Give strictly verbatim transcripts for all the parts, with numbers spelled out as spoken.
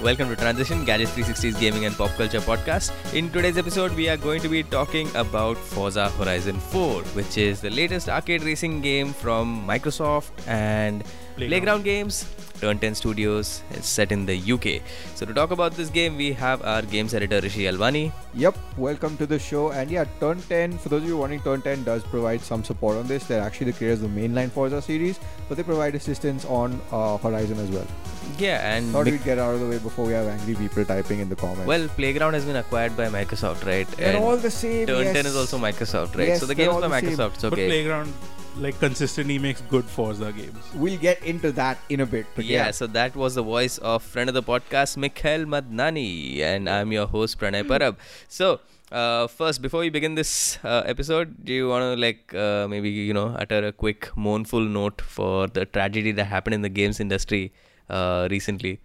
welcome to Transition, Gadget three sixty's gaming and pop culture podcast. In today's episode, we are going to be talking about Forza Horizon four, which is the latest arcade racing game from Microsoft and Playground, Playground Games, Turn ten Studios. It's set in the U K. So to talk about this game, we have our games editor Rishi Alwani. Yep, welcome to the show. And yeah, Turn ten, for those of you wondering, Turn ten does provide some support on this. They're actually the creators of the mainline Forza series, but they provide assistance on uh, Horizon as well. Yeah, and thought we'd get out of the way before we have angry people typing in the comments. Well, Playground has been acquired by Microsoft, right? They're and all the same. Turn yes. ten is also Microsoft, right? Yes, so the games by the Microsoft, it's okay. But Playground like consistently makes good Forza games. We'll get into that in a bit. But yeah, yeah, so that was the voice of friend of the podcast, Mikhail Madnani, and I'm your host, Pranay Parab. So, uh, first, before we begin this uh, episode, do you want to like uh, maybe, you know, utter a quick mournful note for the tragedy that happened in the games industry uh, recently?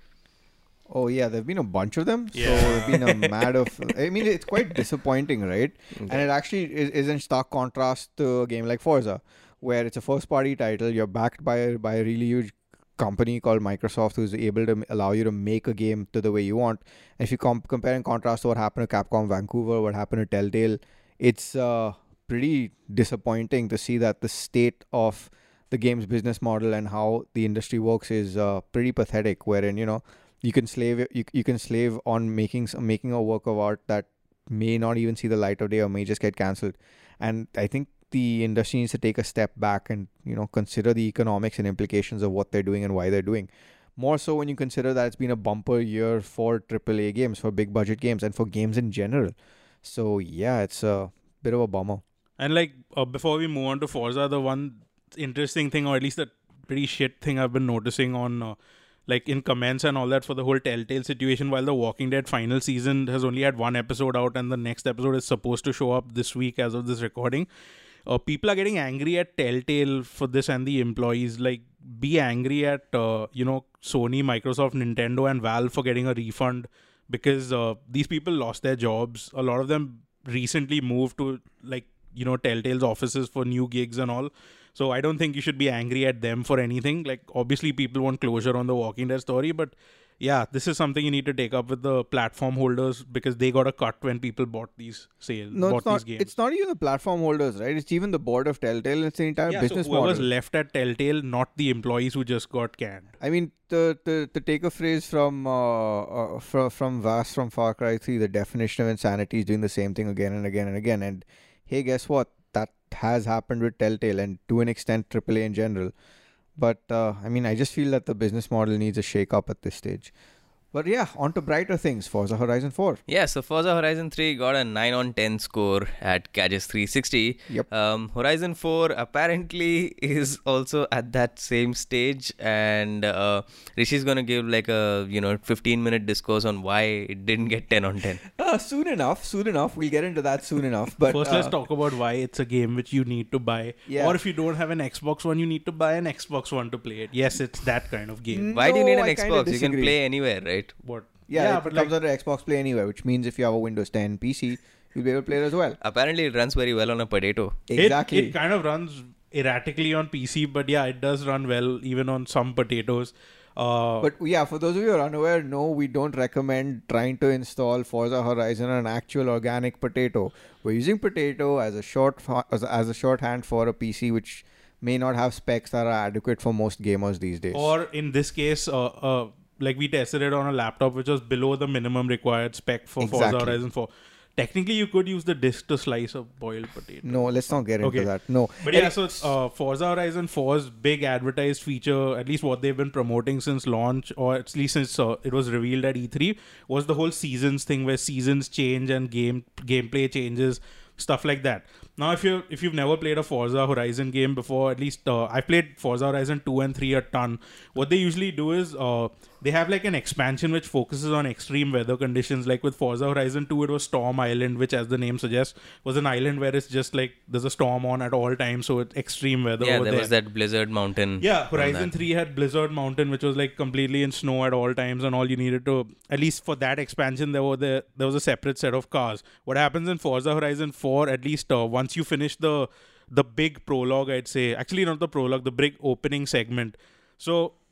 Oh yeah, there've been a bunch of them. Yeah. So there've been a mad of. I mean, it's quite disappointing, right? Okay. And it actually is, is in stark contrast to a game like Forza, where it's a first-party title. You're backed by a, by a really huge company called Microsoft, who's able to allow you to make a game to the way you want. And if you comp- compare and contrast to what happened to Capcom Vancouver, what happened to Telltale, it's uh, pretty disappointing to see that the state of the game's business model and how the industry works is uh, pretty pathetic. Wherein, you know, you can slave you, you can slave on making making a work of art that may not even see the light of day or may just get cancelled. And I think the industry needs to take a step back and, you know, consider the economics and implications of what they're doing and why they're doing. More so when you consider that it's been a bumper year for triple A games, for big budget games, and for games in general. So yeah, it's a bit of a bummer. And like uh, before we move on to Forza, the one interesting thing, or at least the pretty shit thing I've been noticing on uh, like in comments and all that for the whole Telltale situation, while the Walking Dead final season has only had one episode out and the next episode is supposed to show up this week as of this recording, uh, people are getting angry at Telltale for this and the employees. Like, be angry at uh, you know Sony, Microsoft, Nintendo and Valve for getting a refund, because uh, these people lost their jobs. A lot of them recently moved to like you know Telltale's offices for new gigs and all. So I don't think you should be angry at them for anything. Like, obviously people want closure on the Walking Dead story, but yeah, this is something you need to take up with the platform holders, because they got a cut when people bought these sales, No, bought it's not. these games. It's not even the platform holders, right? It's even the board of Telltale. It's the entire yeah, business so whoever's model. left at Telltale, not the employees who just got canned. I mean, to, to, to take a phrase from uh, uh, from from Vas from Far Cry three, the definition of insanity is doing the same thing again and again and again. And hey, guess what? That has happened with Telltale and to an extent triple A in general. But uh, I mean, I just feel that the business model needs a shake up at this stage. But yeah, on to brighter things. Forza Horizon four. Yeah, so Forza Horizon three got a nine on ten score at Gadget three sixty. Yep. Um, Horizon four apparently is also at that same stage, and uh, Rishi's going to give like a, you know, fifteen minute discourse on why it didn't get ten on ten. Uh, soon enough, soon enough. We'll get into that soon enough. But First, uh, let's talk about why it's a game which you need to buy. Yeah. Or if you don't have an Xbox One, you need to buy an Xbox One to play it. Yes, it's that kind of game. Why do you No, need an I kinda Xbox? You can disagree. play anywhere, right? What? Yeah, it but comes like, under Xbox Play Anywhere, which means if you have a Windows ten P C, you'll be able to play it as well. Apparently it runs very well on a potato. Exactly. It, it kind of runs erratically on P C, but yeah, it does run well even on some potatoes. Uh, But yeah, for those of you who are unaware, no, we don't recommend trying to install Forza Horizon on an actual organic potato. We're using potato as a short fa- as, a, as a shorthand for a P C, which may not have specs that are adequate for most gamers these days. or in this case, uh, uh, like we tested it on a laptop which was below the minimum required spec for Forza Exactly. Horizon four. Technically, you could use the disk to slice a boiled potato. No, let's not get into Okay. that. No. But yeah, so uh, Forza Horizon four's big advertised feature, at least what they've been promoting since launch, or at least since uh, it was revealed at E three, was the whole seasons thing, where seasons change and game gameplay changes, stuff like that. Now, if you if you've never played a Forza Horizon game before, at least uh, I played Forza Horizon two and three a ton. What they usually do is uh, they have like an expansion which focuses on extreme weather conditions. Like with Forza Horizon two, it was Storm Island, which, as the name suggests, was an island where it's just like there's a storm on at all times, so it's extreme weather. Yeah, over there there was that Blizzard Mountain. Yeah, on Horizon that. three had Blizzard Mountain, which was like completely in snow at all times, and all you needed to, at least for that expansion, there were the, there was a separate set of cars. What happens in Forza Horizon four, at least uh, once you finish the the big prologue, I'd say, actually not the prologue, the big opening segment. So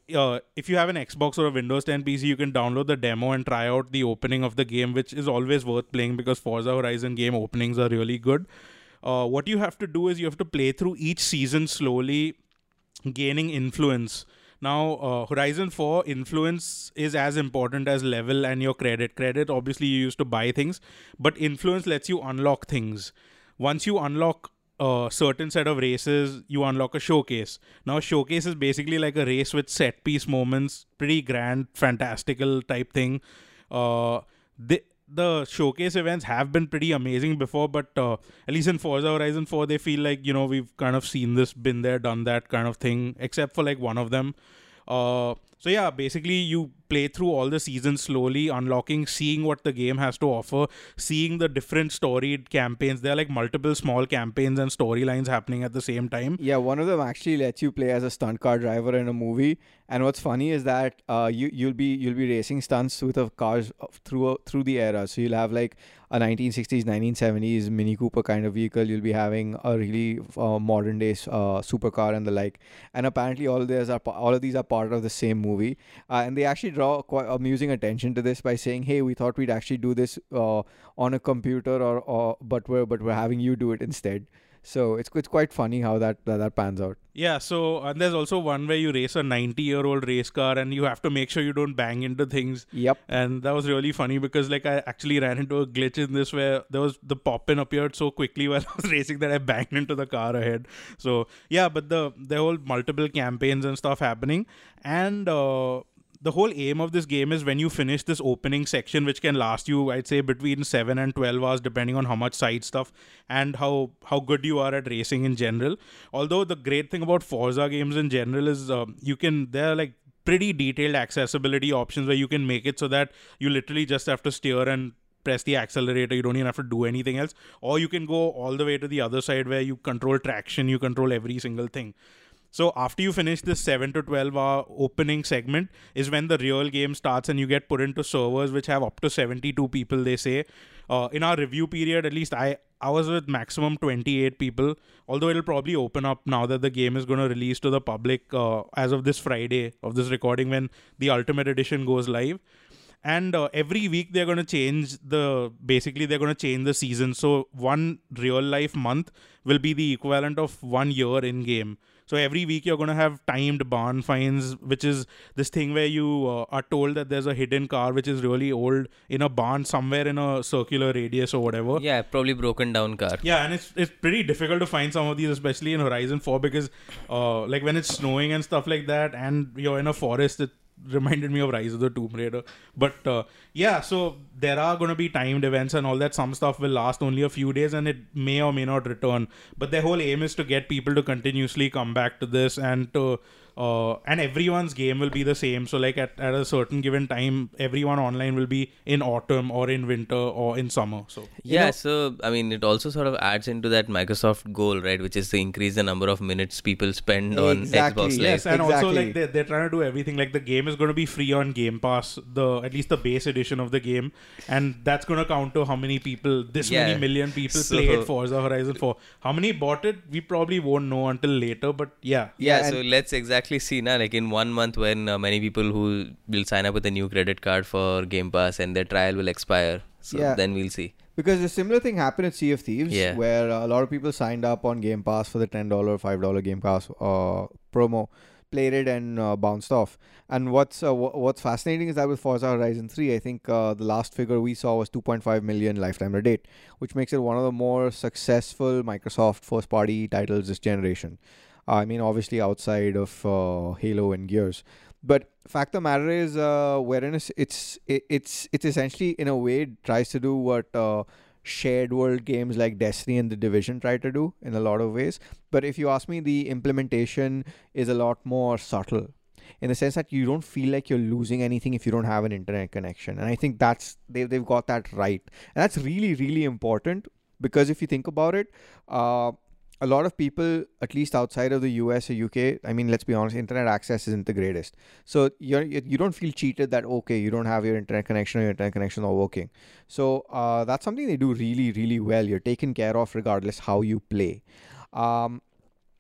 uh, if you have an Xbox or a Windows ten P C, you can download the demo and try out the opening of the game, which is always worth playing because Forza Horizon game openings are really good. Uh, what you have to do is you have to play through each season slowly, gaining influence. Now, uh, Horizon four influence is as important as level and your credit. Credit, obviously, you used to buy things, but influence lets you unlock things. Once you unlock a certain set of races, you unlock a showcase. Now, a showcase is basically like a race with set piece moments, pretty grand, fantastical type thing. Uh, the the showcase events have been pretty amazing before, but uh, at least in Forza Horizon four, they feel like, you know, we've kind of seen this, been there, done that kind of thing, except for like one of them. Uh, so yeah, basically you play through all the seasons slowly, unlocking, seeing what the game has to offer, seeing the different storied campaigns. There are like multiple small campaigns and storylines happening at the same time. Yeah, one of them actually lets you play as a stunt car driver in a movie. And what's funny is that uh, you you'll be you'll be racing stunts with a cars through through the era. So you'll have like a nineteen sixties, nineteen seventies Mini Cooper kind of vehicle. You'll be having a really uh, modern day uh, supercar and the like. And apparently all of these are all of these are part of the same movie. Uh, and they actually draw quite amusing attention to this by saying, "Hey, we thought we'd actually do this uh, on a computer, or, or but we're but we're having you do it instead." So it's it's quite funny how that that, that pans out. Yeah, so and there's also one where you race a ninety-year-old race car and you have to make sure you don't bang into things. Yep. And that was really funny because like I actually ran into a glitch in this where there was the pop-in appeared so quickly while I was racing that I banged into the car ahead. So yeah, but the the whole multiple campaigns and stuff happening, and uh, the whole aim of this game is when you finish this opening section, which can last you, I'd say, between seven and twelve hours, depending on how much side stuff and how, how good you are at racing in general. Although the great thing about Forza games in general is uh, you can, they're like pretty detailed accessibility options where you can make it so that you literally just have to steer and press the accelerator. You don't even have to do anything else. Or you can go all the way to the other side where you control traction, you control every single thing. So after you finish this seven to twelve hour opening segment is when the real game starts and you get put into servers which have up to seventy-two people, they say. Uh, in our review period, at least I, I was with maximum twenty-eight people, although it'll probably open up now that the game is going to release to the public uh, as of this Friday of this recording when the Ultimate Edition goes live. And uh, every week they're going to change the, basically they're going to change the season. So one real life month will be the equivalent of one year in game. So every week you're going to have timed barn finds, which is this thing where you uh, are told that there's a hidden car which is really old in a barn somewhere in a circular radius or whatever. Yeah, probably broken down car. Yeah, and it's it's pretty difficult to find some of these, especially in Horizon four, because uh, like when it's snowing and stuff like that and you're in a forest, it reminded me of Rise of the Tomb Raider. But uh, yeah, so there are going to be timed events and all that. Some stuff will last only a few days and it may or may not return. But their whole aim is to get people to continuously come back to this and to uh, and everyone's game will be the same. So like at, at a certain given time, everyone online will be in autumn or in winter or in summer. So yeah, know, so I mean, it also sort of adds into that Microsoft goal, right, which is to increase the number of minutes people spend exactly, on Xbox Live. Yes, and exactly. also like they're, they're trying to do everything. Like the game is going to be free on Game Pass, the at least the base edition of the game, and that's going to count to how many people, this Yeah. many million people So- played Forza Horizon four. How many bought it? We probably won't know until later, but yeah. Yeah, Yeah, so let's exactly see now, like in one month when uh, many people who will sign up with a new credit card for Game Pass and their trial will expire. So Yeah. then we'll see. Because a similar thing happened at Sea of Thieves, Yeah. where uh, a lot of people signed up on Game Pass for the ten dollars, five dollars Game Pass uh, promo, played it and uh, bounced off. And what's uh, w- what's fascinating is that with Forza Horizon three, I think uh, the last figure we saw was two point five million lifetime to date, which makes it one of the more successful Microsoft first-party titles this generation. Uh, I mean, obviously outside of uh, Halo and Gears. But fact of the matter is, uh, wherein it's it's it, it's it's essentially in a way tries to do what uh, shared world games like Destiny and The Division try to do in a lot of ways. But if you ask me, the implementation is a lot more subtle, in the sense that you don't feel like you're losing anything if you don't have an internet connection. And I think that's they they've got that right, and that's really really important, because if you think about it, uh, a lot of people, at least outside of the U S or U K, I mean, let's be honest, internet access isn't the greatest. So you're, you you don't feel cheated that, okay, you don't have your internet connection or your internet connection not working. So uh, that's something they do really, really well. You're taken care of regardless how you play. Um,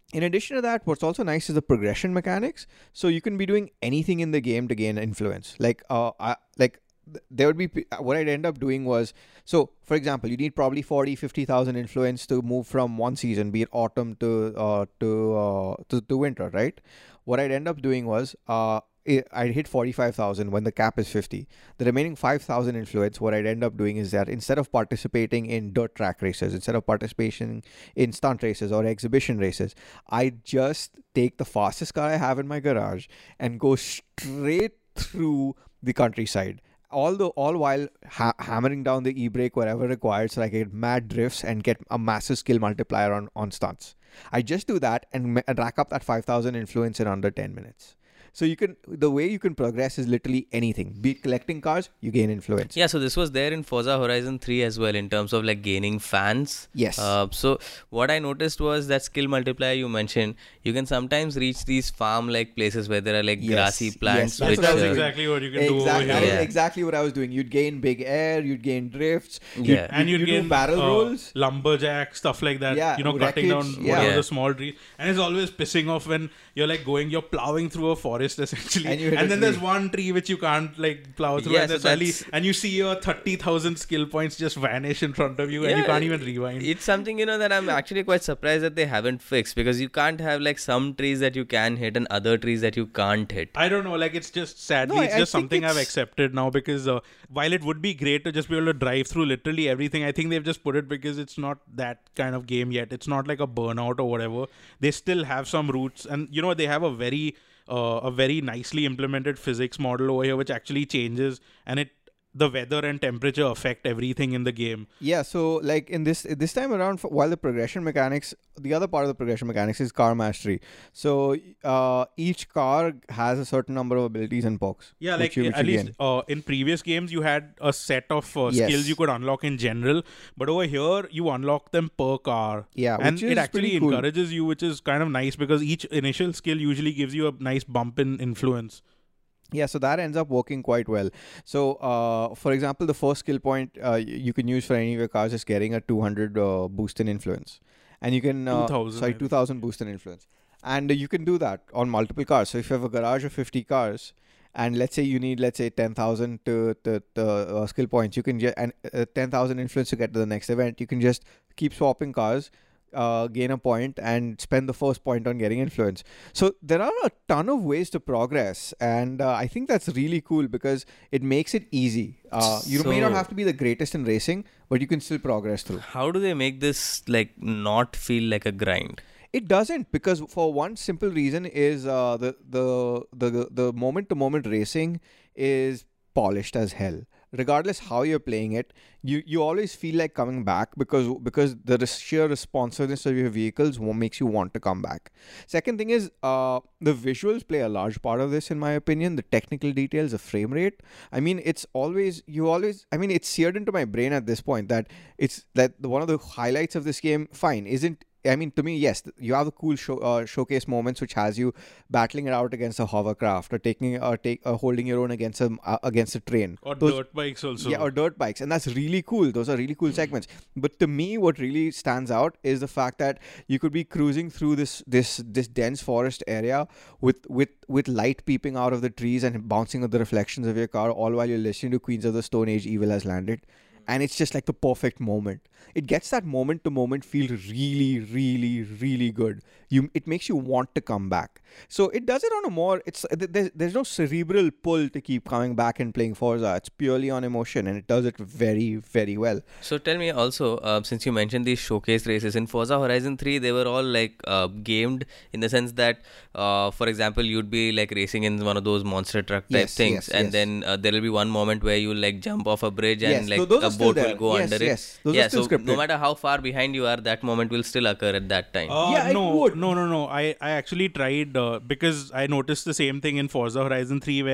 In addition to that, what's also nice is the progression mechanics. So you can be doing anything in the game to gain influence. Like, uh, I, like th- there would be p- what I'd end up doing was, so for example, you need probably forty, fifty thousand influence to move from one season, be it autumn to uh, to, uh, to to winter, right? What I'd end up doing was, uh, I- I'd hit forty-five thousand when the cap is fifty. The remaining five thousand influence, what I'd end up doing is that instead of participating in dirt track races, instead of participation in stunt races or exhibition races, I just take the fastest car I have in my garage and go straight through the countryside. All the all while ha- hammering down the e-brake wherever required, so I get mad drifts and get a massive skill multiplier on on stunts. I just do that and, ma- and rack up that five thousand influence in under ten minutes. So you can, the way you can progress is literally anything. Be it collecting cars, you gain influence. Yeah, so this was there in Forza Horizon three as well in terms of like gaining fans. Yes. Uh, so what I noticed was that skill multiplier you mentioned, you can sometimes reach these farm-like places where there are like Yes, grassy yes, plants. that's which, what I was That's uh, doing. exactly what you can do over Exactly, that here. is Yeah. exactly what I was doing. You'd gain big air, you'd gain drifts, Yeah. you'd, And you'd, you'd you'd gain do barrel uh, rolls. lumberjack, stuff like that. Yeah, you know, cutting wreckage, down yeah. whatever Yeah. the small trees. And it's always pissing off when you're like going, you're plowing through a forest essentially. And you hit a then there's tree. one tree which you can't like plow through. Yeah, and, so then suddenly, that's- and you see your thirty thousand skill points just vanish in front of you and you Yeah, can't even rewind. It's something, you know, that I'm actually quite surprised that they haven't fixed, because you can't have like some trees that you can hit and other trees that you can't hit. I don't know, like it's just sadly, No, it's I just think something I've it's- accepted now because uh, while it would be great to just be able to drive through literally everything, I think they've just put it because it's not that kind of game yet. It's not like a Burnout or whatever. They still have some roots, and you know they have a very uh, a very nicely implemented physics model over here, which actually changes, and it the weather and temperature affect everything in the game. Yeah, so like in this this time around, for, while the progression mechanics, the other part of the progression mechanics is car mastery. So uh, each car has a certain number of abilities and perks. Yeah, which like you, which at you least gain. uh, in previous games, you had a set of uh, Yes. skills you could unlock in general, but over here you unlock them per car. Yeah, and which it is actually pretty cool. encourages you, which is kind of nice because each initial skill usually gives you a nice bump in influence. Yeah, so that ends up working quite well. So, uh, for example, the first skill point uh, y- you can use for any of your cars is getting a two hundred uh, boost in influence. And you can... Uh, two thousand, sorry, I think. two thousand boost in influence. And uh, you can do that on multiple cars. So, if you have a garage of fifty cars, and let's say you need, let's say, ten thousand to, to, to uh, skill points, you can get... And uh, ten thousand influence to get to the next event. You can just keep swapping cars, uh, gain a point, and spend the first point on getting influence. So there are a ton of ways to progress, and uh, I think that's really cool because it makes it easy. Uh, you may not So- have to be the greatest in racing, but you can still progress through. How do they make this like not feel like a grind? It doesn't, because for one simple reason is uh, the the the the moment to moment racing is polished as hell. Regardless how you're playing it, you, you always feel like coming back because because the res- sheer responsiveness of your vehicles wa- makes you want to come back. Second thing is uh, the visuals play a large part of this, in my opinion. The technical details, the frame rate. I mean, it's always you always. I mean, it's seared into my brain at this point that it's that the, one of the highlights of this game. Fine, isn't. I mean, to me, yes, you have the cool show, uh, showcase moments, which has you battling it out against a hovercraft or taking or take uh, holding your own against a uh, against a train. Or Those- dirt bikes also. Yeah, or dirt bikes, and that's really cool. Those are really cool segments. But to me, what really stands out is the fact that you could be cruising through this this this dense forest area with with with light peeping out of the trees and bouncing off the reflections of your car, all while you're listening to Queens of the Stone Age, "Evil Has Landed." And it's just like the perfect moment. It gets that moment to moment feel really, really, really good. You, it makes you want to come back. So it does it on a more. It's there's there's no cerebral pull to keep coming back and playing Forza. It's purely on emotion, and it does it very, very well. So tell me also, uh, since you mentioned these showcase races in Forza Horizon three, they were all like uh, gamed in the sense that, uh, for example, you'd be like racing in one of those monster truck type Yes, things, yes, and yes. then uh, there will be one moment where you like jump off a bridge and Yes, like tho- those a are still boat there. will go Yes, under yes, it. those are yeah, still so no scripted. matter how far behind you are, that moment will still occur at that time. Uh, Yeah, it no, would. no, no, no. I, I actually tried uh, because I noticed the same thing in Forza Horizon three where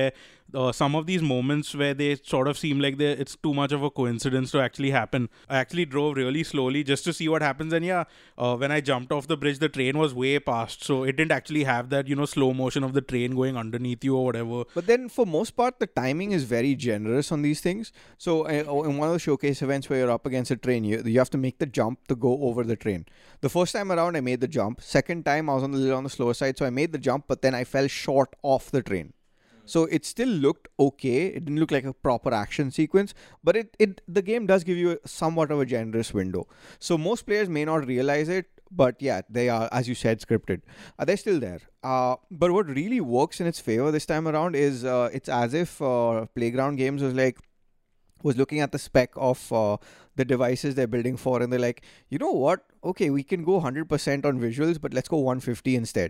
uh, some of these moments where they sort of seem like they it's too much of a coincidence to actually happen. I actually drove really slowly just to see what happens, and yeah, uh, when I jumped off the bridge, the train was way past, so it didn't actually have that, you know, slow motion of the train going underneath you or whatever. But then, for most part, the timing is very generous on these things. So, uh, in one of the showcase events where you're up against a train, you, you have to make the jump to go over the train. The first time around, I made the jump. Second time, I was on the little on the slower side, so I made the jump, but then I fell short off the train. So it still looked okay. It didn't look like a proper action sequence, but it, it the game does give you a, somewhat of a generous window. So most players may not realize it, but yeah, they are, as you said, scripted. Uh, they're still there. Uh, but what really works in its favor this time around is uh, it's as if uh, Playground Games was like was looking at the spec of uh, the devices they're building for, and they're like, you know what? Okay, we can go one hundred percent on visuals, but let's go one fifty instead.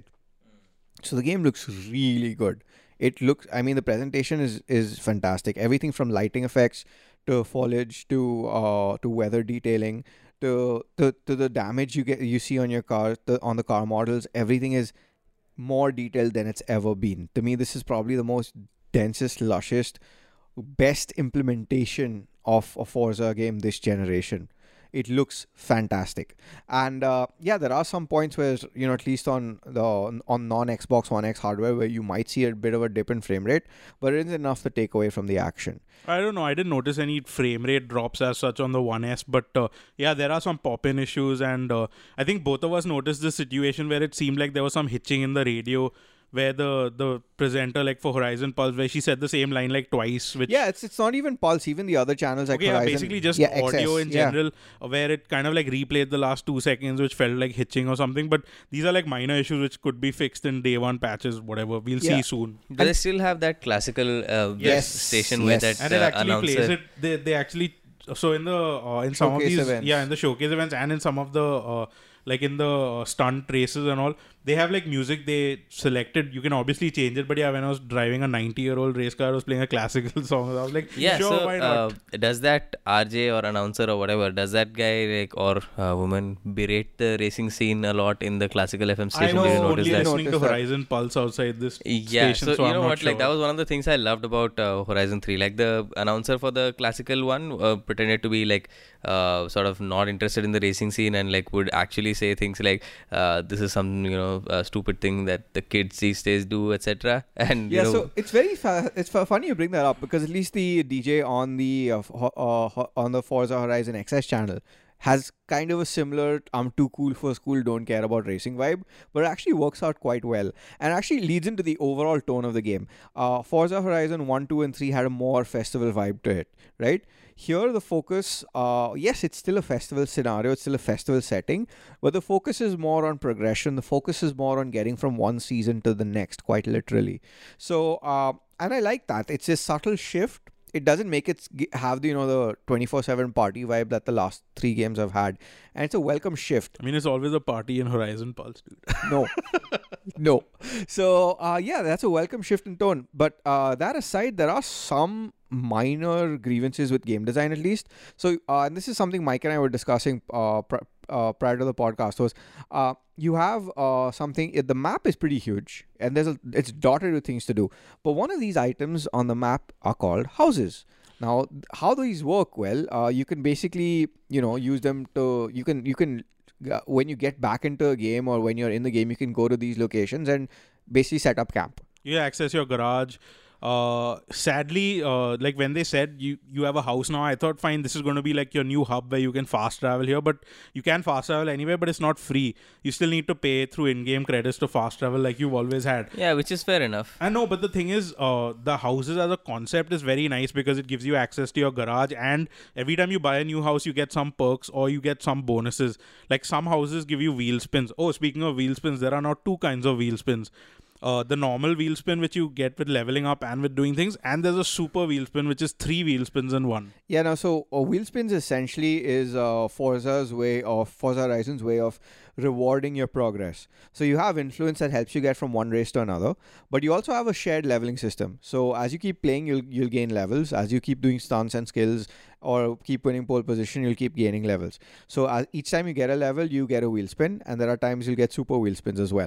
So the game looks really good. It looks, I mean, the presentation is is fantastic. Everything from lighting effects to foliage to uh to weather detailing to to, to the damage you get you see on your car, the, on the car models. Everything is more detailed than it's ever been. To me, this is probably the most densest, lushest, best implementation of a Forza game this generation. It looks fantastic, and uh, yeah, there are some points where, you know, at least on the on non Xbox One X hardware, where you might see a bit of a dip in frame rate, but it is enough to take away from the action. I don't know. I didn't notice any frame rate drops as such on the One S, but uh, yeah, there are some pop-in issues, and uh, I think both of us noticed this situation where it seemed like there was some hitching in the radio, where the the presenter, like for Horizon Pulse, where she said the same line like twice. Which yeah, it's it's not even Pulse. Even the other channels like okay, Horizon, yeah, basically just yeah, audio X S, in yeah. general, uh, where it kind of like replayed the last two seconds, which felt like hitching or something. But these are like minor issues which could be fixed in day one patches, whatever. We'll Yeah. see soon. Do they still have that classical uh, Yes, station yes. where that And it uh, actually announcer? plays it. They they actually so in the uh, in some Showcase of these events. yeah in the showcase events and in some of the uh, like in the uh, stunt races and all, they have like music they selected. You can obviously change it, but yeah, when I was driving a ninety year old race car, I was playing a classical song. I was like, Yeah, sure, so why not? uh, does that R J or announcer or whatever, does that guy like or uh, woman berate the racing scene a lot in the classical F M I station? was Did you only notice that? listening to Noticed that. Horizon Pulse outside this Yeah, station, so, so you I'm know not what, like sure. that was one of the things I loved about uh, Horizon three. Like the announcer for the classical one uh, pretended to be like uh, sort of not interested in the racing scene and like would actually say things like uh, this is some, you know, uh, stupid thing that the kids these days do, et cetera. And Yeah, you know, so it's very fa- it's fa- funny you bring that up, because at least the D J on the uh, ho- uh, ho- on the Forza Horizon X S channel has kind of a similar I'm too cool for school, don't care about racing vibe, but it actually works out quite well and actually leads into the overall tone of the game. Uh, Forza Horizon one, two, and three had a more festival vibe to it, right? Here, the focus, uh, yes, it's still a festival scenario, it's still a festival setting, but the focus is more on progression. The focus is more on getting from one season to the next, quite literally. So, uh, and I like that. It's a subtle shift. It doesn't make it g- have the, you know, the twenty-four seven party vibe that the last three games have had. And it's a welcome shift. I mean, it's always a party in Horizon Pulse, dude. No. No. So, uh, yeah, that's a welcome shift in tone. But uh, that aside, there are some minor grievances with game design, at least. So, uh, and this is something Mike and I were discussing uh, pr- uh, prior to the podcast, was uh, you have uh, something, the map is pretty huge and there's a, it's dotted with things to do. But one of these items on the map are called houses. Now, how do these work? Well, uh, you can basically, you know, use them to, you can, you can, uh, when you get back into a game or when you're in the game, you can go to these locations and basically set up camp. You access your garage. Uh, sadly, uh, like when they said you you have a house now, I thought, fine, this is going to be like your new hub where you can fast travel here, but you can fast travel anywhere, but it's not free. You still need to pay through in-game credits to fast travel like you've always had. yeah, which is fair enough. I know, but the thing is, uh, the houses as a concept is very nice because it gives you access to your garage, and every time you buy a new house, you get some perks or you get some bonuses. Like some houses give you wheel spins. Oh, speaking of wheel spins, there are now two kinds of wheel spins. Uh, the normal wheel spin, which you get with leveling up and with doing things, and there's a super wheel spin, which is three wheel spins in one. Yeah, no, so uh, wheel spins essentially is uh, Forza's way of, Forza Horizon's way of rewarding your progress. So you have influence that helps you get from one race to another, but you also have a shared leveling system. So as you keep playing, you'll you'll gain levels. As you keep doing stunts and skills or keep winning pole position, you'll keep gaining levels. So as, each time you get a level, you get a wheel spin, and there are times you'll get super wheel spins as well.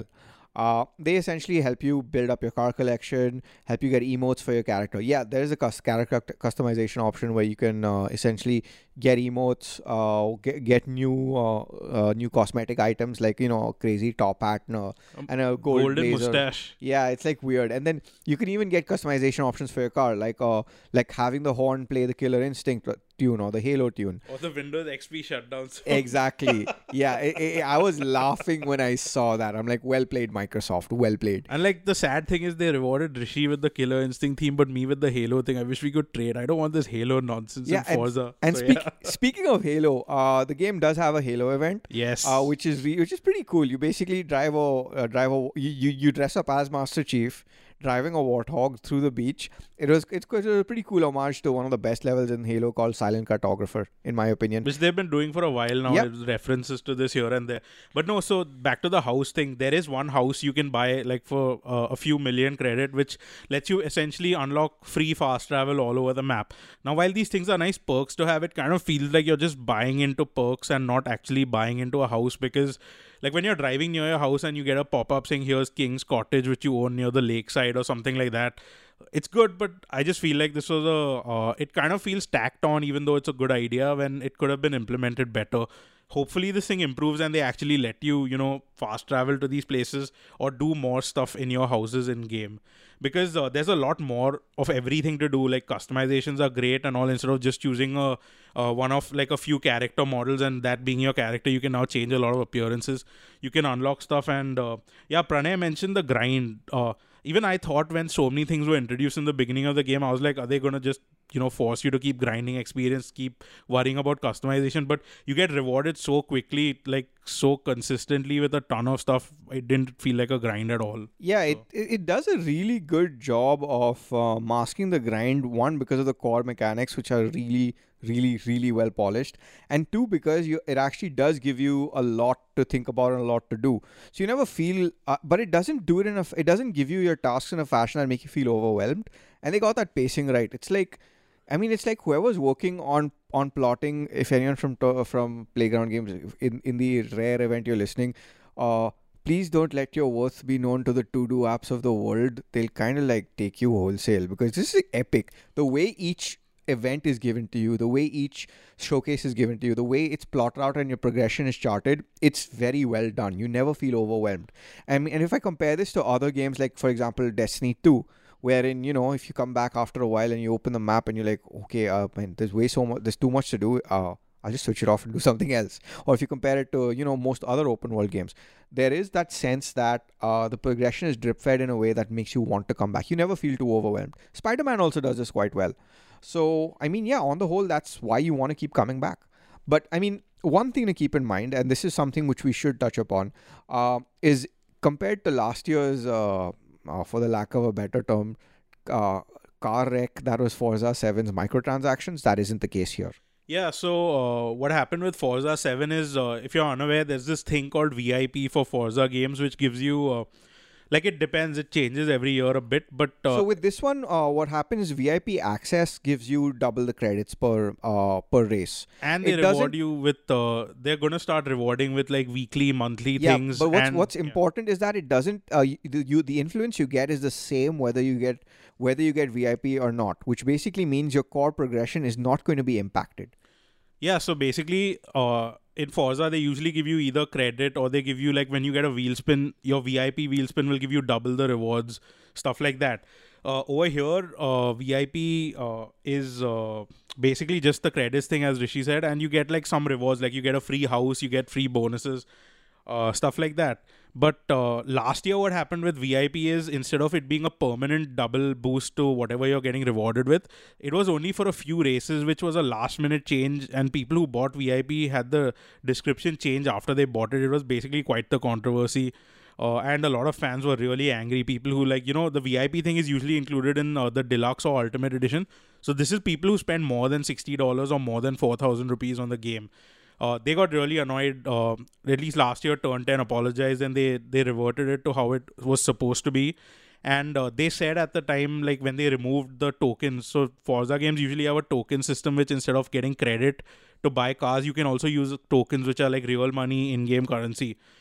Uh, they essentially help you build up your car collection, help you get emotes for your character. Yeah, there is a cus- character customization option where you can uh, essentially get emotes, uh, get, get new uh, uh, new cosmetic items like, you know, a crazy top hat and a, Um, and a gold Golden blazer. mustache. Yeah, it's like weird. And then you can even get customization options for your car, like uh, like having the horn play the Killer Instinct tune or the Halo tune. Or the Windows X P shutdowns. Exactly. Yeah, I, I, I was laughing when I saw that. I'm like, well played, Microsoft. Well played. And like the sad thing is they rewarded Rishi with the Killer Instinct theme, but me with the Halo thing. I wish we could trade. I don't want this Halo nonsense Yeah, in Forza. And So, speak, yeah. speaking of Halo, uh, the game does have a Halo event. Yes. Uh, which is re- which is pretty cool. You basically drive a uh, drive a you, you you dress up as Master Chief, driving a warthog through the beach. It was it's quite a pretty cool homage to one of the best levels in Halo called Silent Cartographer, in my opinion. Which they've been doing for a while now. Yep. There's references to this here and there. But no, so back to the house thing. There is one house you can buy like for uh, a few million credit, which lets you essentially unlock free fast travel all over the map. Now, while these things are nice perks to have, it kind of feels like you're just buying into perks and not actually buying into a house, because like when you're driving near your house and you get a pop-up saying here's King's Cottage, which you own near the lakeside or something like that, it's good, but I just feel like this was a uh, it kind of feels tacked on, even though it's a good idea, when it could have been implemented better. Hopefully this thing improves and they actually let you, you know, fast travel to these places or do more stuff in your houses in game, because uh, there's a lot more of everything to do. Like customizations are great and all. Instead of just choosing a uh, one of like a few character models and that being your character, you can now change a lot of appearances. You can unlock stuff. And uh, yeah, Pranay mentioned the grind. uh, Even I thought when so many things were introduced in the beginning of the game, I was like, are they going to just, you know, force you to keep grinding experience, keep worrying about customization? But you get rewarded so quickly, like so consistently with a ton of stuff. It didn't feel like a grind at all. Yeah, it, it it does a really good job of uh, masking the grind. One, because of the core mechanics, which are really, really, really well polished, and two, because you it actually does give you a lot to think about and a lot to do. So you never feel, uh, but it doesn't do it in a. It doesn't give you your tasks in a fashion that make you feel overwhelmed. And they got that pacing right. It's like, I mean, it's like whoever's working on on plotting. If anyone from to, from Playground Games, in in the rare event you're listening, uh. please don't let your worth be known to the to-do apps of the world. They'll kind of like take you wholesale, because this is epic. The way each event is given to you, the way each showcase is given to you, the way it's plotted out and your progression is charted, it's very well done. You never feel overwhelmed. I mean, and if I compare this to other games, like for example Destiny two, wherein, you know, if you come back after a while and you open the map and you're like, okay, uh, man, there's way so much, there's too much to do. Uh, I'll just switch it off and do something else. Or if you compare it to, you know, most other open world games, there is that sense that uh, the progression is drip fed in a way that makes you want to come back. You never feel too overwhelmed. Spider-Man also does this quite well. So, I mean, yeah, on the whole, that's why you want to keep coming back. But, I mean, one thing to keep in mind, and this is something which we should touch upon, uh, is compared to last year's, uh, uh, for the lack of a better term, uh, car wreck that was Forza seven's microtransactions, that isn't the case here. Yeah, so uh, what happened with Forza seven is, uh, if you're unaware, there's this thing called V I P for Forza games, which gives you, uh, like it depends, it changes every year a bit, but... Uh, so with this one, uh, what happens is V I P access gives you double the credits per uh, per race. And they it reward doesn't- you with, uh, they're going to start rewarding with like weekly, monthly Yeah, things. but what's and, what's yeah. important is that it doesn't, uh, you, the, you the influence you get is the same whether you get whether you get V I P or not, which basically means your core progression is not going to be impacted. Yeah, so basically, uh, in Forza, they usually give you either credit or they give you, like, when you get a wheel spin, your V I P wheel spin will give you double the rewards, stuff like that. Uh, over here, uh, V I P uh, is uh, basically just the credits thing, as Rishi said, and you get, like, some rewards, like you get a free house, you get free bonuses, uh, stuff like that. But uh, last year, what happened with V I P is, instead of it being a permanent double boost to whatever you're getting rewarded with, it was only for a few races, which was a last minute change. And people who bought V I P had the description change after they bought it. It was basically quite the controversy. Uh, and a lot of fans were really angry. People who, like, you know, the V I P thing is usually included in uh, the deluxe or ultimate edition. So this is people who spend more than sixty dollars or more than four thousand rupees on the game. Uh, they got really annoyed. Uh, at least last year, Turn ten apologized and they they reverted it to how it was supposed to be. And uh, they said at the time, like when they removed the tokens, so Forza games usually have a token system, which instead of getting credit to buy cars, you can also use tokens, which are like real money in-game currency.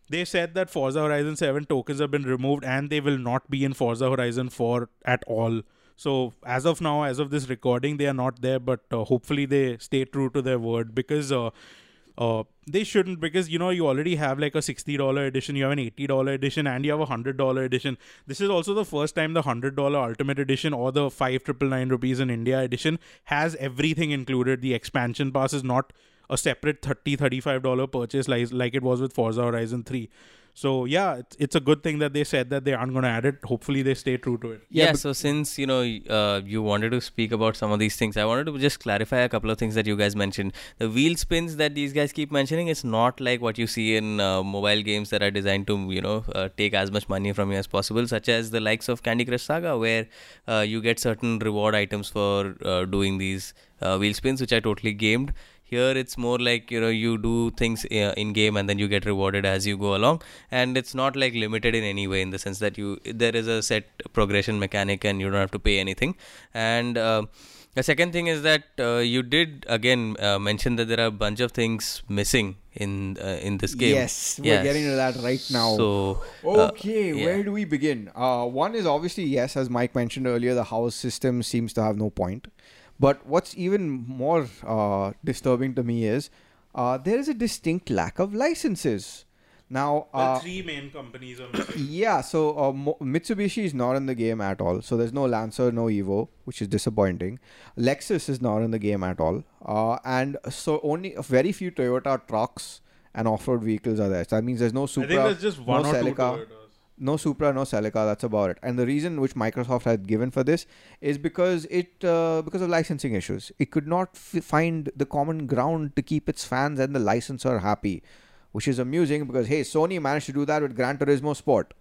they said that Forza Horizon seven tokens have been removed and they will not be in Forza Horizon four at all. So as of now, as of this recording, they are not there, but uh, hopefully they stay true to their word, because uh, uh, they shouldn't, because, you know, you already have like a sixty dollars edition, you have an eighty dollars edition, and you have a one hundred dollars edition. This is also the first time the one hundred dollars Ultimate Edition or the five nine nine rupees in India edition has everything included. The expansion pass is not a separate thirty dollars, thirty-five dollars purchase like, like it was with Forza Horizon three. So yeah, it's, it's a good thing that they said that they aren't going to add it. Hopefully they stay true to it. Yeah, Yeah, so since, you know, uh, you wanted to speak about some of these things, I wanted to just clarify a couple of things that you guys mentioned. The wheel spins that these guys keep mentioning, it's not like what you see in uh, mobile games that are designed to, you know, uh, take as much money from you as possible, such as the likes of Candy Crush Saga, where uh, you get certain reward items for uh, doing these uh, wheel spins, which I totally gamed. Here it's more like, you know, you do things uh, in game and then you get rewarded as you go along, and it's not like limited in any way, in the sense that you there is a set progression mechanic and you don't have to pay anything. And uh, the second thing is that uh, you did again uh, mention that there are a bunch of things missing in uh, in this game. Yes, we're getting to that right now. So uh, okay, yeah. where do we begin? Uh, one is obviously, yes, as Mike mentioned earlier, the house system seems to have no point. But what's even more uh, disturbing to me is uh, there is a distinct lack of licenses. Now, uh, The three main companies are missing. yeah, so uh, Mo- Mitsubishi is not in the game at all. So there's no Lancer, no Evo, which is disappointing. Lexus is not in the game at all. Uh, and so only a very few Toyota trucks and off-road vehicles are there. So that means there's no I Supra, think there's just one no or two Celica. Toyotas. No Supra, no Celica. That's about it. And the reason which Microsoft had given for this is because it uh, because of licensing issues. It could not f- find the common ground to keep its fans and the licensor happy, which is amusing because hey, Sony managed to do that with Gran Turismo Sport.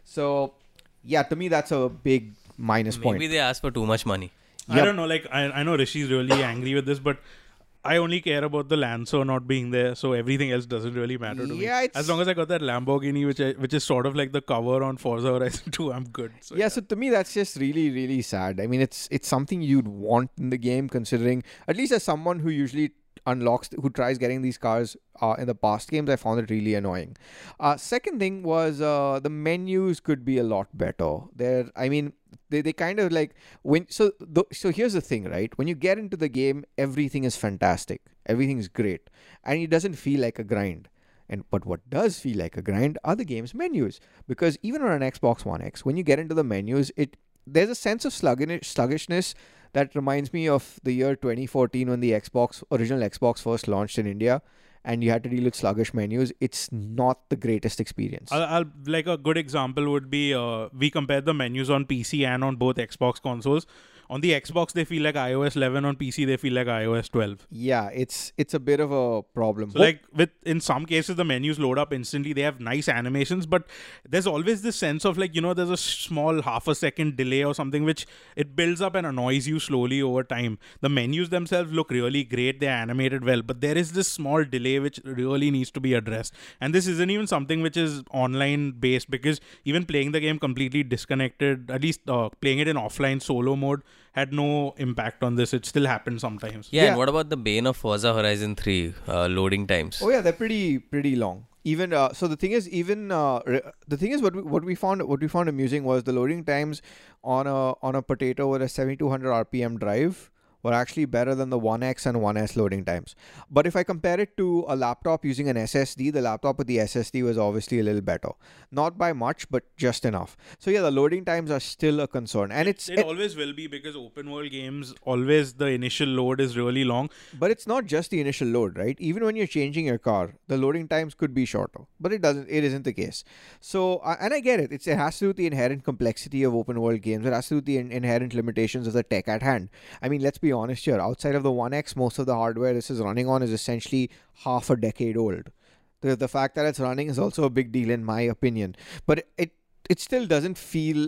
So yeah, to me that's a big minus maybe point. they asked for too much money. I Yep. don't know, like, I, I know Rishi's really angry with this, but I only care about the Lancer not being there, so everything else doesn't really matter to Yeah, me. it's- As long as I got that Lamborghini, which I, which is sort of like the cover on Forza Horizon two, I'm good. So, yeah, so to me that's just really, really sad. I mean, it's it's something you'd want in the game, considering at least as someone who usually unlocks, who tries getting these cars uh, in the past games, I found it really annoying. Uh, second thing was uh, the menus could be a lot better. There, I mean, they, they kind of like when so the, so here's the thing, right? When you get into the game, everything is fantastic, everything is great, and it doesn't feel like a grind. And but what does feel like a grind are the game's menus, because even on an Xbox One X, when you get into the menus, it there's a sense of sluggish, sluggishness that reminds me of the year twenty fourteen when the Xbox original Xbox first launched in India, and you had to deal with sluggish menus. It's not the greatest experience. I'll, I'll like a good example would be uh, we compared the menus on P C and on both Xbox consoles. On the Xbox, they feel like i O S eleven. On P C, they feel like i O S twelve. Yeah, it's it's a bit of a problem. So, like, with in some cases, the menus load up instantly. They have nice animations, but there's always this sense of, like, you know, there's a small half a second delay or something which it builds up and annoys you slowly over time. The menus themselves look really great. They're animated well, but there is this small delay which really needs to be addressed. And this isn't even something which is online based, because even playing the game completely disconnected, at least uh, playing it in offline solo mode, had no impact on this. It still happens sometimes. Yeah, Yeah. and what about the bane of Forza Horizon three, uh, loading times? Oh yeah, they're pretty pretty long. Even uh, so, the thing is, even uh, re- the thing is, what we, what we found what we found amusing was the loading times on a on a potato with a seventy-two hundred R P M drive were actually better than the one X and one S loading times. But if I compare it to a laptop using an S S D, the laptop with the S S D was obviously a little better. Not by much, but just enough. So yeah, the loading times are still a concern. And it's It it- always will be, because open world games, always the initial load is really long. but it's not just the initial load, right? Even when you're changing your car, the loading times could be shorter. But it doesn't it isn't the case. So uh, and I get it. It's, it has to do with the inherent complexity of open world games. It has to do with the in- inherent limitations of the tech at hand. I mean, let's be honest here, outside of the one X, most of the hardware this is running on is essentially half a decade old. The, the fact that it's running is also a big deal in my opinion. But it it, it still doesn't feel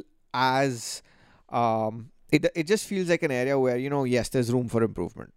as um it, it just feels like an area where, you know, yes, there's room for improvement.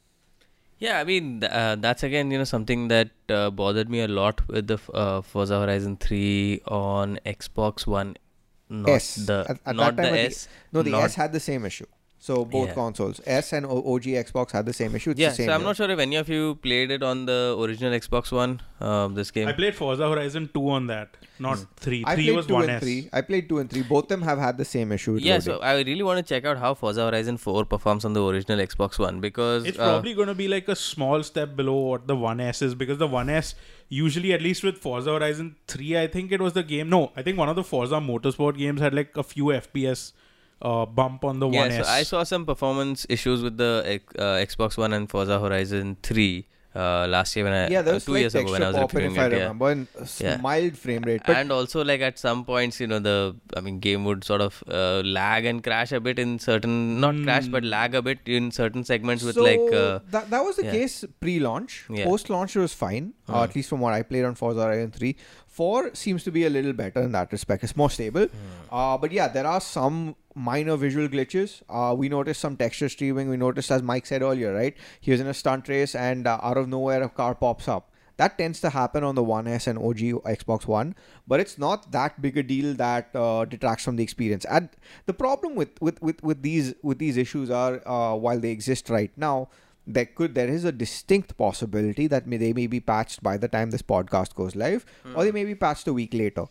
Yeah, I mean, th- uh, that's again, you know, something that uh, bothered me a lot with the f- uh, Forza Horizon three on Xbox One. Not S. the At- at not that time, the at the- S. No, the not- S had the same issue. So both Yeah. consoles, S and O- OG Xbox had the same issue. It's Yeah, the same so I'm here. not sure if any of you played it on the original Xbox One, um, this game. I played Forza Horizon two on that, not three. I Three played was two one and S. three. I played two and three. Both them have had the same issue. With Yeah, loading. so I really want to check out how Forza Horizon four performs on the original Xbox One because It's uh, probably going to be like a small step below what the one S is, because the one S usually, at least with Forza Horizon three, I think it was the game. No, I think one of the Forza Motorsport games had like a few F P S uh, bump on the yeah, one S. so I saw some performance issues with the X- uh, Xbox One and Forza Horizon three uh, last year when I yeah, there uh, was two like years ago when I was texture pop-in, reviewing if I it. Yeah. remember, and a s- Yeah. mild frame rate. But And also, like at some points, you know, the I mean, game would sort of uh, lag and crash a bit in certain, not crash, but Hmm. lag a bit in certain segments with so like. Uh, that that was the yeah. case pre-launch. Yeah. Post-launch, it was fine. Uh, Hmm. at least from what I played on Forza Horizon three. Four seems to be a little better in that respect. It's more stable. Uh, but yeah, there are some minor visual glitches. Uh, we noticed some texture streaming. We noticed, as Mike said earlier, right? He was in a stunt race and uh, out of nowhere a car pops up. That tends to happen on the one S and O G Xbox One, but it's not that big a deal that uh, detracts from the experience. And the problem with with, with, with these with these issues are, uh, while they exist right now, there could there is a distinct possibility that may, they may be patched by the time this podcast goes live, or they may be patched a week later.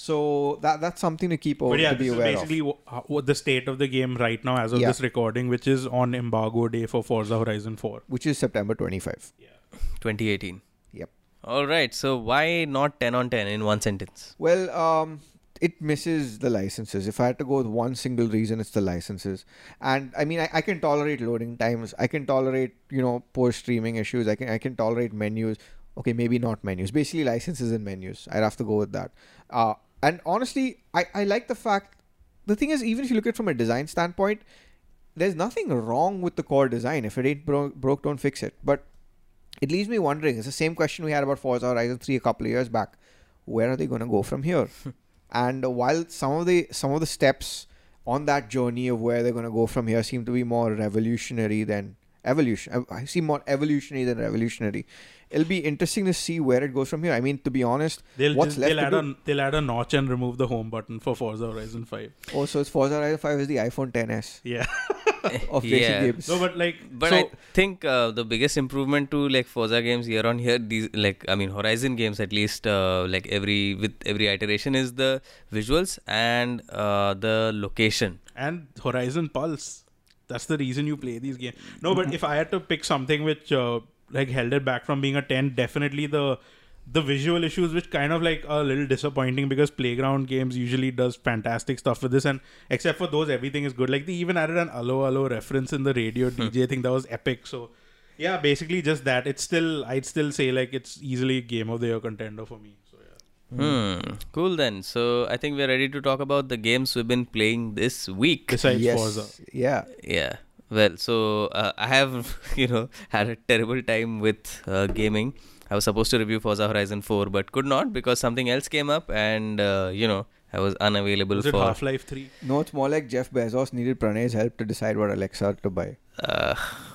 So that that's something to keep over But yeah, to be this is aware basically of. wh- how- what the state of the game right now as of Yeah. this recording, which is on embargo day for Forza Horizon four. Which is September twenty-fifth. twenty eighteen. Yep. All right. So why not ten on ten in one sentence? Well, um, it misses the licenses. If I had to go with one single reason, it's the licenses. And I mean, I, I can tolerate loading times. I can tolerate, you know, poor streaming issues. I can I can tolerate menus. Okay, maybe not menus. Basically, licenses and menus. I'd have to go with that. Uh, and honestly, I, I like the fact. The thing is, even if you look at it from a design standpoint, there's nothing wrong with the core design. If it ain't bro- broke, don't fix it. But it leaves me wondering. It's the same question we had about Forza Horizon three a couple of years back. Where are they going to go from here? And while some of the some of the steps on that journey of where they're going to go from here seem to be more revolutionary than evolution, I see more evolutionary than revolutionary. It'll be interesting to see where it goes from here. I mean, to be honest, They'll what's just, left they'll to add do? a they'll add a notch and remove the home button for Forza Horizon five. Oh, so it's Forza Horizon five is the iPhone X S Yeah. of racing Yeah. games. No, but like But So- I think uh, the biggest improvement to like Forza games year on year, these like I mean Horizon games at least, uh, like every with every iteration is the visuals and uh, the location. and Horizon Pulse. That's the reason you play these games. No, but if I had to pick something which uh, like held it back from being a ten, definitely the the visual issues, which kind of like a little disappointing, because Playground Games usually does fantastic stuff with this, and except for those, everything is good. Like they even added an Allo Allo reference in the radio D J thing that was epic. So yeah, basically just that. It's still, I'd still say like it's easily game of the year contender for me. So yeah. Hmm. Cool then. So I think we're ready to talk about the games we've been playing this week. Besides yes, Forza. yeah. Yeah. Well, so uh, I have, you know, had a terrible time with uh, gaming. I was supposed to review Forza Horizon four, but could not because something else came up, and uh, you know, I was unavailable Was it for. Half-Life three? No, it's more like Jeff Bezos needed Pranay's help to decide what Alexa to buy. Uh,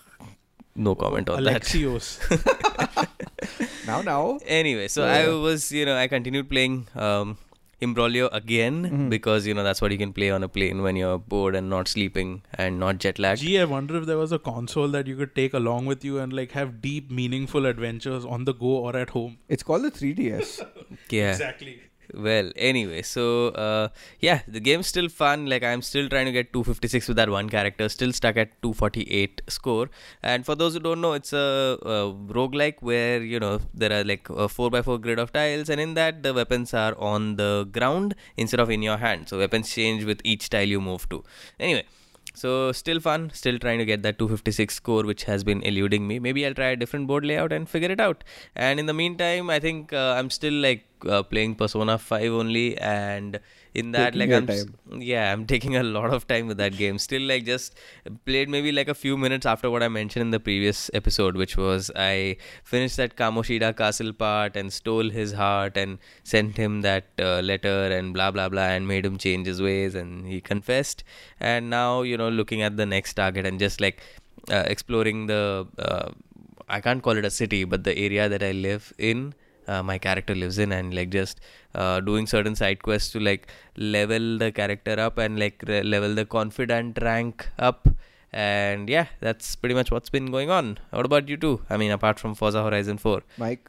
no comment on Alexios. that. Now, now. Anyway, so Yeah. I was, you know, I continued playing um, Imbroglio again Mhm. because you know that's what you can play on a plane when you're bored and not sleeping and not jet lagged. Gee, I wonder if there was a console that you could take along with you and like have deep, meaningful adventures on the go or at home. It's called the three D S. Yeah. Exactly. Well, anyway, so uh, yeah, the game's still fun. Like I'm still trying to get two fifty-six with that one character, still stuck at two forty-eight score. And for those who don't know, it's a, a roguelike where you know there are like a four by four grid of tiles, and in that the weapons are on the ground instead of in your hand. So weapons change with each tile you move to. Anyway. So still fun, still trying to get that two fifty-six score, which has been eluding me. Maybe I'll try a different board layout and figure it out. And in the meantime, I think uh, I'm still like uh, playing Persona five only, and in that Taking like your I'm s- yeah, I'm taking a lot of time with that game. Still like just played maybe like a few minutes after what I mentioned in the previous episode, which was I finished that Kamoshida castle part and stole his heart and sent him that uh, letter and blah blah blah and made him change his ways, and he confessed. And now you know looking at the next target and just like uh, exploring the uh, I can't call it a city, but the area that I live in. Uh, my character lives in, and like just uh, doing certain side quests to like level the character up and like re- level the confidant rank up, And yeah, that's pretty much what's been going on. What about you two? I mean, apart from Forza Horizon four. Mike?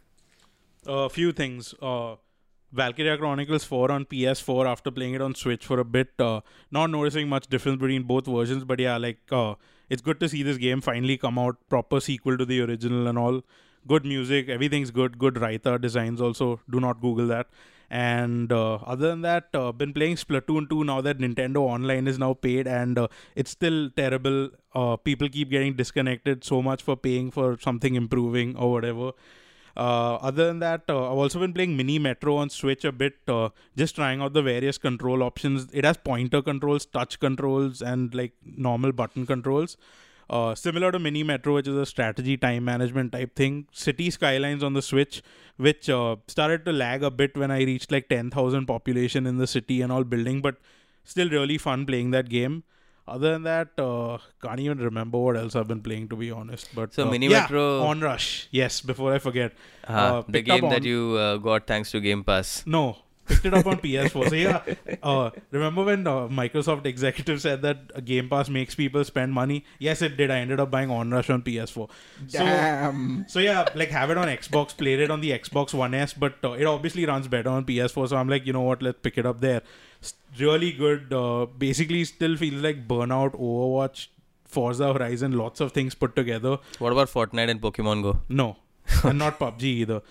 A few things. Uh, Valkyria Chronicles four on P S four after playing it on Switch for a bit. Uh, not noticing much difference between both versions, but yeah, like uh, it's good to see this game finally come out. Proper sequel to the original and all. Good music, everything's good. Good Raita designs also. Do not Google that. And uh, other than that, uh, been playing Splatoon two now that Nintendo Online is now paid, and uh, it's still terrible. Uh, people keep getting disconnected so much for paying for something improving or whatever. Uh, other than that, uh, I've also been playing Mini Metro on Switch a bit, uh, just trying out the various control options. It has pointer controls, touch controls, and like normal button controls. Uh, similar to Mini Metro, which is a strategy time management type thing. City Skylines on the Switch, which uh, started to lag a bit when I reached like ten thousand population in the city and all building, but still really fun playing that game. Other than that, uh, can't even remember what else I've been playing, to be honest. But So uh, Mini yeah, Metro- Onrush. Yes, before I forget. Uh, Uh, the picked up game that on- you uh, got thanks to Game Pass. No, picked it up on P S four. So yeah, uh, remember when uh, Microsoft executive said that uh, Game Pass makes people spend money? Yes, it did. I ended up buying Onrush on P S four. So, Damn. so yeah, like have it on Xbox, played it on the Xbox One S, but uh, it obviously runs better on P S four. So I'm like, you know what, let's pick it up there. S- Really good. Uh, basically, still feels like Burnout, Overwatch, Forza Horizon, lots of things put together. What about Fortnite and Pokemon Go? No, and not P U B G either.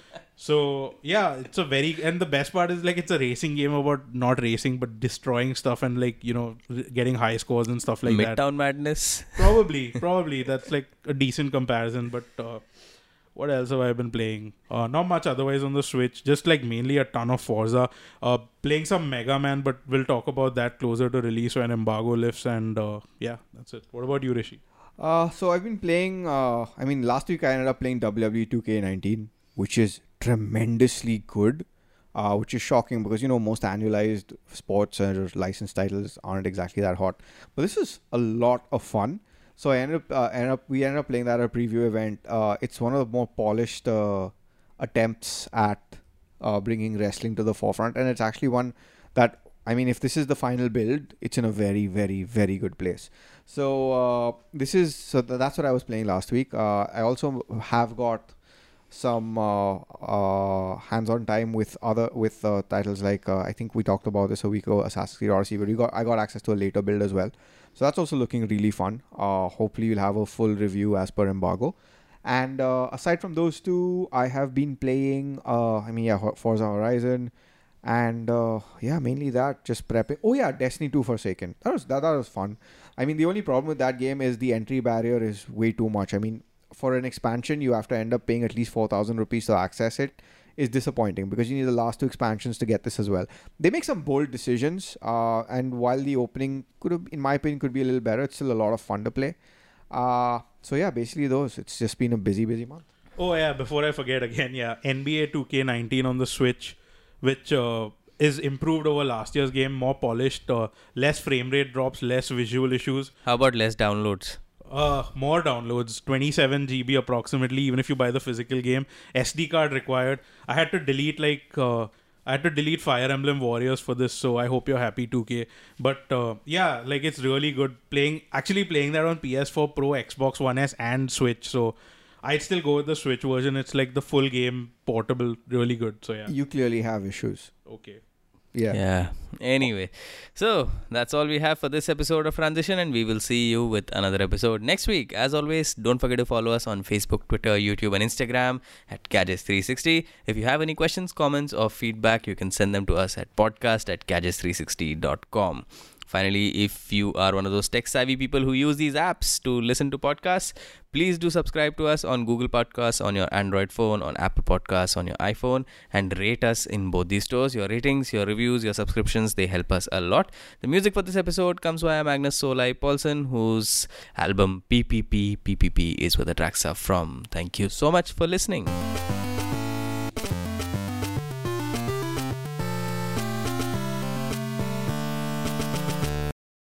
So yeah, it's a very, and the best part is like it's a racing game about not racing but destroying stuff and like, you know, r- getting high scores and stuff like that. Midtown Madness. Probably, probably that's like a decent comparison. But uh, what else have I been playing? Uh, not much otherwise on the Switch. Just like mainly a ton of Forza. Uh, playing some Mega Man, but we'll talk about that closer to release when embargo lifts. And uh, yeah, that's it. What about you, Rishi? Uh, so I've been playing, uh, I mean, last week I ended up playing W W E two K nineteen, which is tremendously good, uh, which is shocking because, you know, most annualized sports or licensed titles aren't exactly that hot. But this is a lot of fun. So I ended up, uh, ended up we ended up playing that at a preview event. Uh, it's one of the more polished uh, attempts at uh, bringing wrestling to the forefront. And it's actually one that, I mean, if this is the final build, it's in a very, very, very good place. So uh, this is so th- that's what I was playing last week. Uh, I also have got some uh, uh, hands-on time with other with uh, titles like uh, I think we talked about this a week ago, Assassin's Creed Odyssey, but we got I got access to a later build as well. So that's also looking really fun. Uh, hopefully we'll have a full review as per embargo. And uh, aside from those two, I have been playing. Uh, I mean, yeah, Ho- Forza Horizon. And uh, yeah, mainly that, just prepping. Oh yeah, Destiny two Forsaken. That was that, that was fun. I mean, the only problem with that game is the entry barrier is way too much. I mean, for an expansion, you have to end up paying at least four thousand rupees to access it. Is disappointing because you need the last two expansions to get this as well. They make some bold decisions, uh, and while the opening could have, in my opinion, could be a little better, it's still a lot of fun to play. Uh, so yeah, basically those. It's just been a busy, busy month. Oh yeah, before I forget again, yeah, N B A two K nineteen on the Switch, which uh, is improved over last year's game, more polished, uh, less frame rate drops, less visual issues, How about less downloads? uh, more downloads, twenty-seven gigabytes approximately, even if you buy the physical game, S D card required. I had to delete like, uh, I had to delete Fire Emblem Warriors for this, so I hope you're happy two K. But uh, yeah, like it's really good playing, actually playing that on P S four Pro, Xbox One S and Switch, so I'd still go with the Switch version. It's like the full game, portable, really good. So yeah, You clearly have issues. okay. Yeah. Yeah. Anyway, so that's all we have for this episode of Transition, and we will see you with another episode next week. As always, don't forget to follow us on Facebook, Twitter, YouTube, and Instagram at Gadgets three sixty. If you have any questions, comments, or feedback, you can send them to us at podcast at gadgets three sixty dot com. Finally, if you are one of those tech-savvy people who use these apps to listen to podcasts, please do subscribe to us on Google Podcasts, on your Android phone, on Apple Podcasts, on your iPhone, and rate us in both these stores. Your ratings, your reviews, your subscriptions, they help us a lot. The music for this episode comes via Magnus Solai Paulson, whose album P P P P P P is where the tracks are from. Thank you so much for listening.